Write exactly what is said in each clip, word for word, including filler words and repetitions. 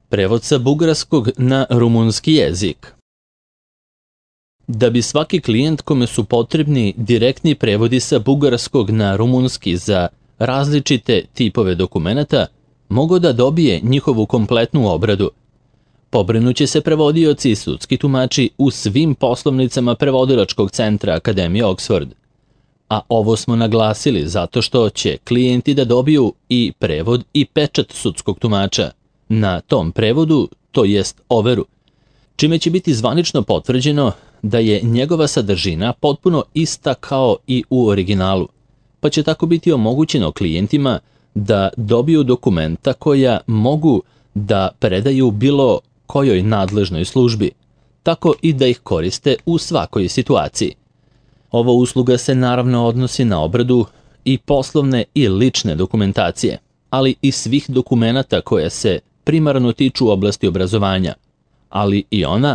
Prevod sa bugarskog na rumunski jezik. Da bi svaki klijent kome su potrebni direktni prevodi sa bugarskog na rumunski za različite tipove dokumenata, mogao da dobije njihovu kompletnu obradu. Pobrinuće se prevodioci i sudski tumači u svim poslovnicama prevodilačkog centra Akademije Oxford. A ovo smo naglasili zato što će klijenti da dobiju i prevod i pečat sudskog tumača na tom prevodu, to jest overu, čime će biti zvanično potvrđeno da je njegova sadržina potpuno ista kao i u originalu, pa će tako biti omogućeno klijentima da dobiju dokumenta koja mogu da predaju bilo kojoj nadležnoj službi, tako i da ih koriste u svakoj situaciji. Ova usluga se naravno odnosi na obradu i poslovne i lične dokumentacije, ali i svih dokumenata koje se primarno tiču oblasti obrazovanja, ali i ona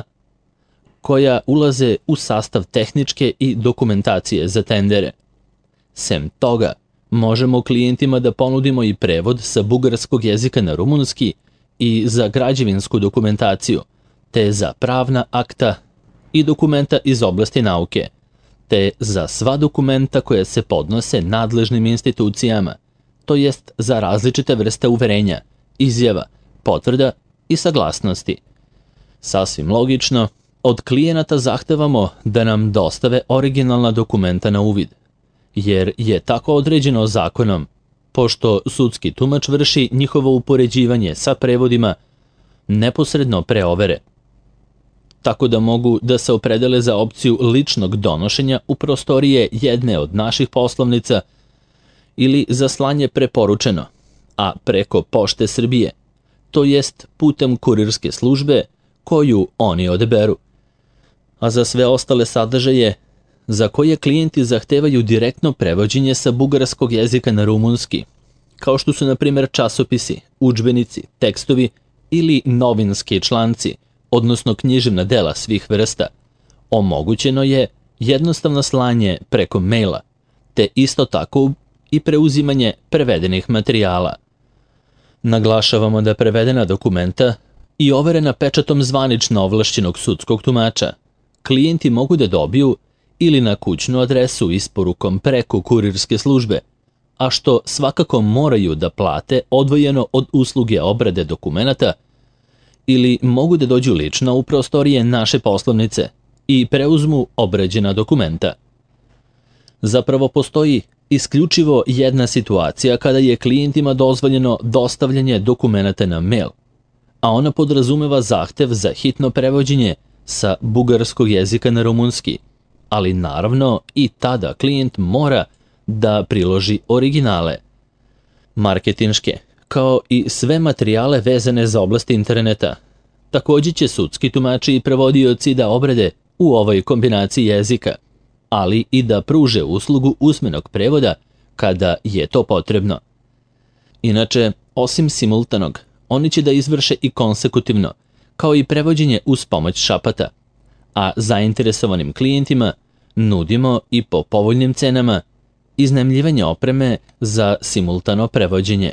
koja ulaze u sastav tehničke i dokumentacije za tendere. Sem toga, možemo klijentima da ponudimo i prevod sa bugarskog jezika na rumunski i za građevinsku dokumentaciju, te za pravna akta i dokumenta iz oblasti nauke, te za sva dokumenta koja se podnose nadležnim institucijama, to jest za različite vrste uverenja, izjava, potvrda i saglasnosti. Sasvim logično, od klijenata zahtevamo da nam dostave originalna dokumenta na uvid, jer je tako određeno zakonom, pošto sudski tumač vrši njihovo upoređivanje sa prevodima neposredno pre overe, tako da mogu da se opredele za opciju ličnog donošenja u prostorije jedne od naših poslovnica ili za slanje preporučeno, a preko Pošte Srbije, to jest putem kurirske službe koju oni odeberu. A za sve ostale sadržaje za koje klijenti zahtevaju direktno prevođenje sa bugarskog jezika na rumunski, kao što su na primjer časopisi, udžbenici, tekstovi ili novinski članci, odnosno književna dela svih vrsta, omogućeno je jednostavno slanje preko maila, te isto tako i preuzimanje prevedenih materijala. Naglašavamo da prevedena dokumenta i overena pečatom zvanično ovlašćenog sudskog tumača klijenti mogu da dobiju ili na kućnu adresu isporukom preko kurirske službe, a što svakako moraju da plate odvojeno od usluge obrade dokumenata, ili mogu da dođu lično u prostorije naše poslovnice i preuzmu obrađena dokumenta. Zapravo postoji isključivo jedna situacija kada je klijentima dozvoljeno dostavljanje dokumenata na mail, a ona podrazumeva zahtev za hitno prevođenje sa bugarskog jezika na rumunski, ali naravno i tada klijent mora da priloži originale. Marketinške, kao i sve materijale vezane za oblasti interneta, također će sudski tumači i prevodioci da obrade u ovoj kombinaciji jezika, ali i da pruže uslugu usmenog prevoda kada je to potrebno. Inače, osim simultanog, oni će da izvrše i konsekutivno, kao i prevođenje uz pomoć šapata, a zainteresovanim klijentima nudimo i po povoljnim cenama iznajmljivanje opreme za simultano prevođenje.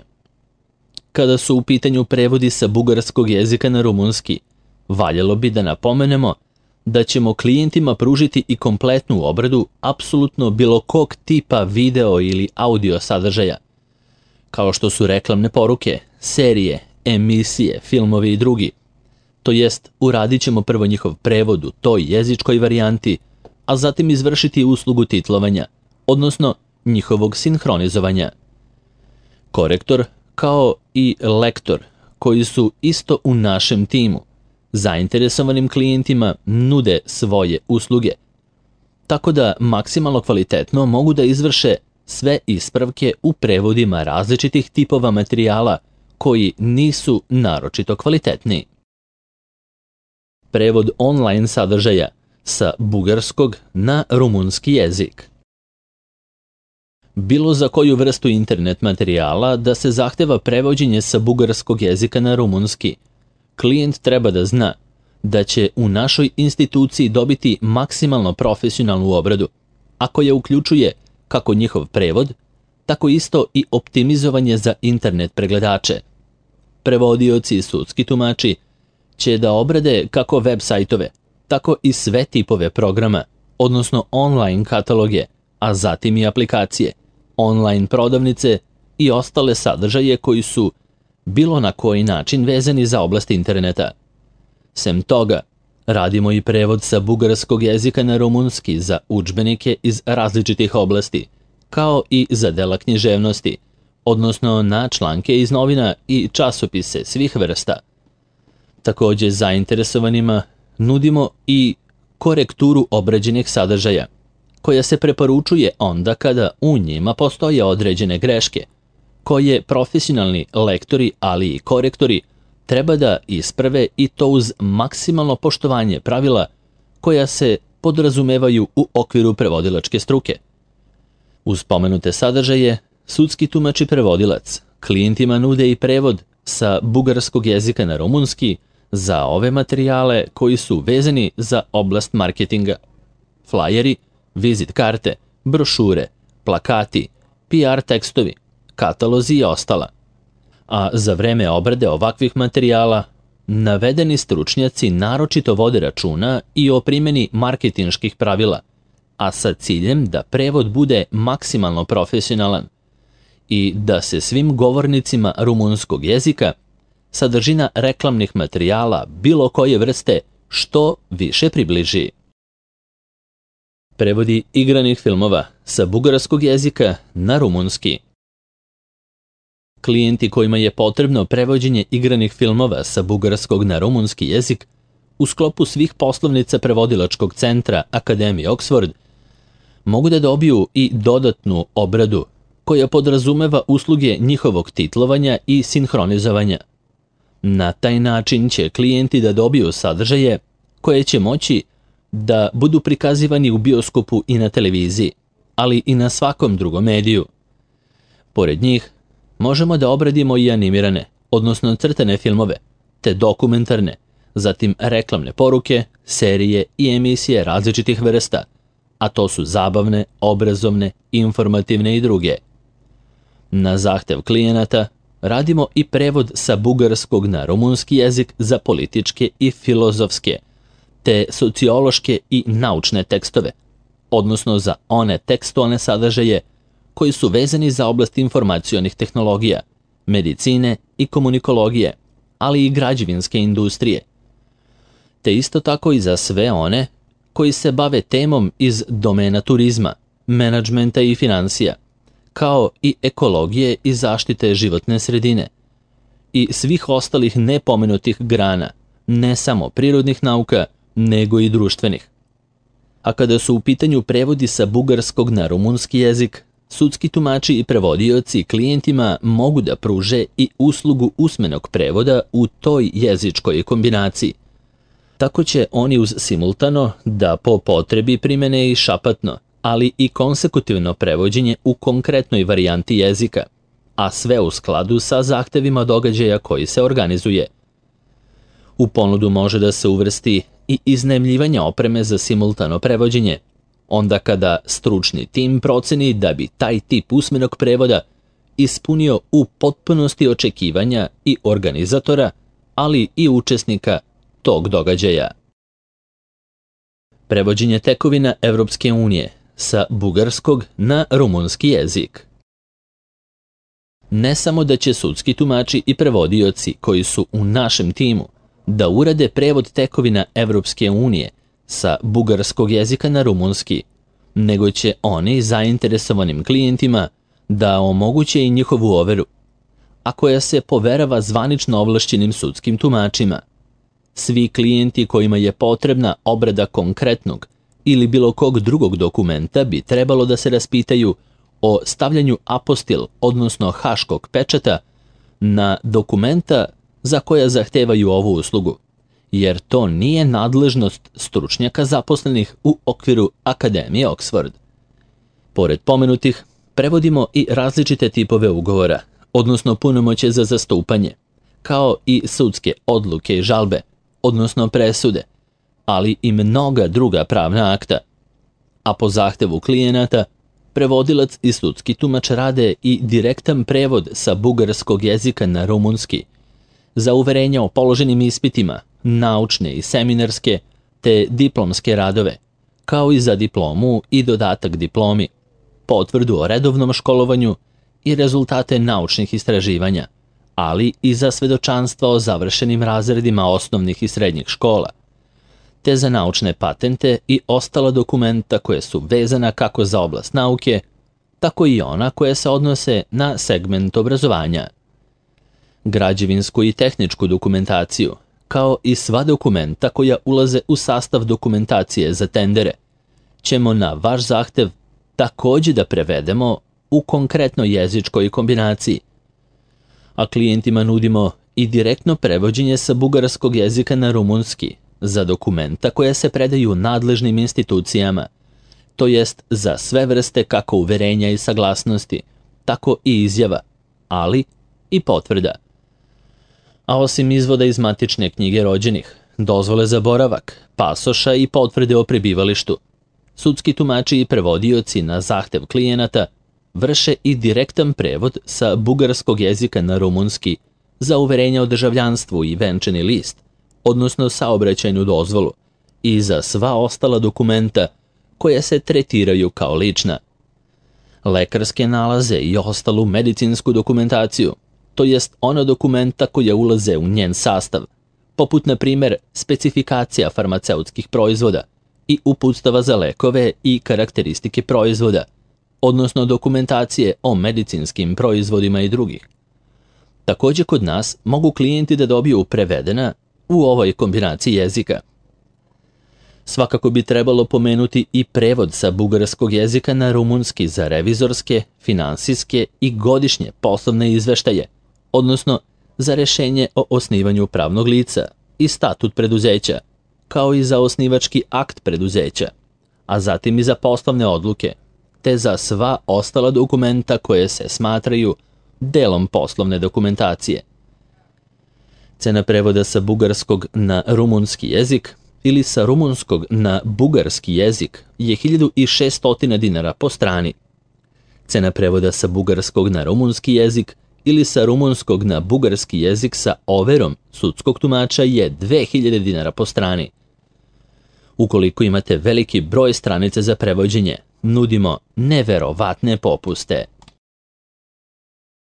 Kada su u pitanju prevodi sa bugarskog jezika na rumunski, valjalo bi da napomenemo da ćemo klijentima pružiti i kompletnu obradu apsolutno bilo kog tipa video ili audio sadržaja, kao što su reklamne poruke, serije, emisije, filmovi i drugi. To jest, uradit ćemo prvo njihov prevod u toj jezičkoj varijanti, a zatim izvršiti uslugu titlovanja, odnosno njihovog sinhronizovanja. Korektor, kao i lektor, koji su isto u našem timu, zainteresovanim klijentima nude svoje usluge, tako da maksimalno kvalitetno mogu da izvrše sve ispravke u prevodima različitih tipova materijala koji nisu naročito kvalitetni. Prevod online sadržaja sa bugarskog na rumunski jezik. Bilo za koju vrstu internet materijala da se zahteva prevođenje sa bugarskog jezika na rumunski, klijent treba da zna da će u našoj instituciji dobiti maksimalno profesionalnu obradu, a koja uključuje kako njihov prevod, tako isto i optimizovanje za internet pregledače. prevodioci i sudski tumači će da obrade kako web sajtove, tako i sve tipove programa, odnosno online kataloge, a zatim i aplikacije, online prodavnice i ostale sadržaje koji su bilo na koji način vezani za oblast interneta. Sem toga, radimo i prevod sa bugarskog jezika na rumunski za udžbenike iz različitih oblasti, kao i za dela književnosti, odnosno na članke iz novina i časopise svih vrsta. Takođe, zainteresovanima nudimo i korekturu obrađenih sadržaja, koja se preporučuje onda kada u njima postoje određene greške, koje profesionalni lektori, ali i korektori, treba da isprave i to uz maksimalno poštovanje pravila koja se podrazumevaju u okviru prevodilačke struke. Uz pomenute sadržaje, sudski tumač i prevodilac klijentima nude i prevod sa bugarskog jezika na rumunski za ove materijale koji su vezani za oblast marketinga. Flajeri, vizit karte, brošure, plakati, P R tekstovi, katalozi i ostala. A za vreme obrade ovakvih materijala, navedeni stručnjaci naročito vode računa i o primjeni marketinških pravila, a sa ciljem da prevod bude maksimalno profesionalan i da se svim govornicima rumunskog jezika sadržina reklamnih materijala bilo koje vrste što više približi. Prevodi igranih filmova sa bugarskog jezika na rumunski. Klijenti kojima je potrebno prevođenje igranih filmova sa bugarskog na rumunski jezik u sklopu svih poslovnica prevodilačkog centra Akademije Oxford mogu da dobiju i dodatnu obradu koja podrazumeva usluge njihovog titlovanja i sinhronizovanja. Na taj način će klijenti da dobiju sadržaje koje će moći da budu prikazivani u bioskopu i na televiziji, ali i na svakom drugom mediju. Pored njih, možemo da obradimo i animirane, odnosno crtane filmove, te dokumentarne, zatim reklamne poruke, serije i emisije različitih vrsta, a to su zabavne, obrazovne, informativne i druge. Na zahtev klijenata radimo i prevod sa bugarskog na rumunski jezik za političke i filozofske, te sociološke i naučne tekstove, odnosno za one tekstualne sadržaje koji su vezani za oblast informacionih tehnologija, medicine i komunikologije, ali i građevinske industrije, te isto tako i za sve one koji se bave temom iz domena turizma, menadžmenta i financija, kao i ekologije i zaštite životne sredine i svih ostalih nepomenutih grana, ne samo prirodnih nauka, nego i društvenih. A kada su u pitanju prevodi sa bugarskog na rumunski jezik, sudski tumači i prevodioci klijentima mogu da pruže i uslugu usmenog prevoda u toj jezičkoj kombinaciji. Tako će oni uz simultano da po potrebi primene i šapatno, ali i konsekutivno prevođenje u konkretnoj varijanti jezika, a sve u skladu sa zahtevima događaja koji se organizuje. U ponudu može da se uvrsti i iznajmljivanje opreme za simultano prevođenje, onda kada stručni tim proceni da bi taj tip usmenog prevoda ispunio u potpunosti očekivanja i organizatora, ali i učesnika tog događaja. Prevođenje tekovina Evropske unije sa bugarskog na rumunski jezik. Ne samo da će sudski tumači i prevodioci koji su u našem timu da urade prevod tekovina Evropske unije sa bugarskog jezika na rumunski, nego će oni zainteresovanim klijentima da omoguće i njihovu overu, a koja se poverava zvanično ovlašćenim sudskim tumačima. Svi klijenti kojima je potrebna obrada konkretnog ili bilo kog drugog dokumenta bi trebalo da se raspitaju o stavljanju apostil, odnosno haškog pečata, na dokumenta za koja zahtevaju ovu uslugu, jer to nije nadležnost stručnjaka zaposlenih u okviru Akademije Oxford. Pored pomenutih, prevodimo i različite tipove ugovora, odnosno punomoćje za zastupanje, kao i sudske odluke i žalbe, odnosno presude, ali i mnoga druga pravna akta. A po zahtevu klijenata, prevodilac i sudski tumač rade i direktan prevod sa bugarskog jezika na rumunski, za uverenja o položenim ispitima, naučne i seminarske te diplomske radove, kao i za diplomu i dodatak diplomi, potvrdu o redovnom školovanju i rezultate naučnih istraživanja, ali i za svedočanstva o završenim razredima osnovnih i srednjih škola, te za naučne patente i ostala dokumenta koje su vezana kako za oblast nauke, tako i ona koje se odnose na segment obrazovanja. Građevinsku i tehničku dokumentaciju, kao i sva dokumenta koja ulaze u sastav dokumentacije za tendere, ćemo na vaš zahtev takođe da prevedemo u konkretno jezičkoj kombinaciji, a klijentima nudimo i direktno prevođenje sa bugarskog jezika na rumunski za dokumenta koja se predaju nadležnim institucijama, to jest za sve vrste kako uverenja i saglasnosti, tako i izjava, ali i potvrda. A osim izvoda iz matične knjige rođenih, dozvole za boravak, pasoša i potvrde o prebivalištu, sudski tumači i prevodioci na zahtev klijenata vrše i direktan prevod sa bugarskog jezika na rumunski za uverenja o državljanstvu i venčani list, odnosno saobraćajnu dozvolu, i za sva ostala dokumenta koje se tretiraju kao lična. Lekarske nalaze i ostalu medicinsku dokumentaciju, to jest ona dokumenta koja ulaze u njen sastav, poput na primjer specifikacija farmaceutskih proizvoda i uputstava za lekove i karakteristike proizvoda, odnosno dokumentacije o medicinskim proizvodima i drugih. Takođe kod nas mogu klijenti da dobiju prevedena u ovoj kombinaciji jezika. Svakako bi trebalo pomenuti i prevod sa bugarskog jezika na rumunski za revizorske, finansijske i godišnje poslovne izveštaje, odnosno za rešenje o osnivanju pravnog lica i statut preduzeća, kao i za osnivački akt preduzeća, a zatim i za poslovne odluke, te za sva ostala dokumenta koje se smatraju delom poslovne dokumentacije. Cena prevoda sa bugarskog na rumunski jezik ili sa rumunskog na bugarski jezik je hiljadu šesto dinara po strani. Cena prevoda sa bugarskog na rumunski jezik ili sa rumunskog na bugarski jezik sa overom sudskog tumača je dve hiljade dinara po strani. Ukoliko imate veliki broj stranica za prevođenje, nudimo neverovatne popuste.